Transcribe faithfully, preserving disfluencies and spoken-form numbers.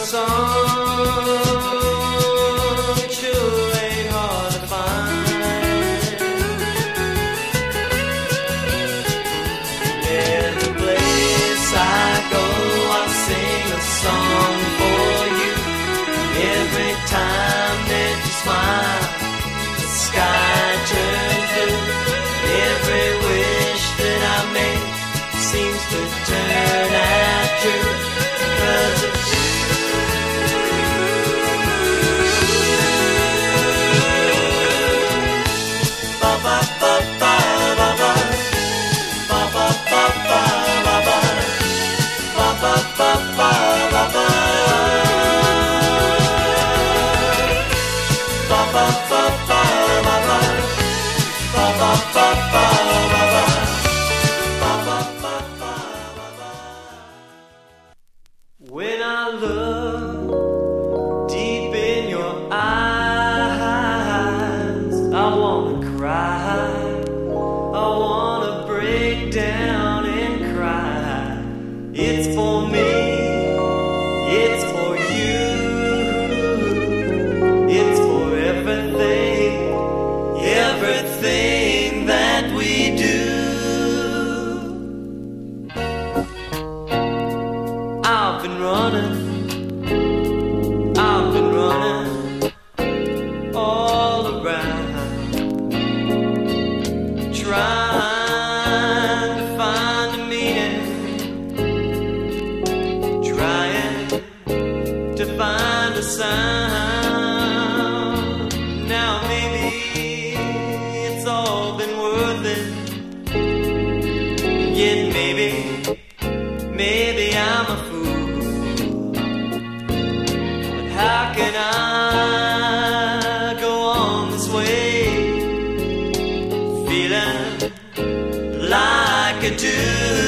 song, it sure ain't hard to find. Every place I go, I sing a song for you. Every time that you smile, the sky turns blue. Every wish that I make seems to turn out true. 'Cause it's when I look deep in your eyes, I wanna cry, I wanna break down and cry. It's for me, it's for you, it's for everything, everything that we do. I've been running, I've been running all around, trying to find a meaning, trying to find a sound. Now maybe it's all been worth it, yet maybe, maybe I'm a fool. How can I go on this way, feeling like I do?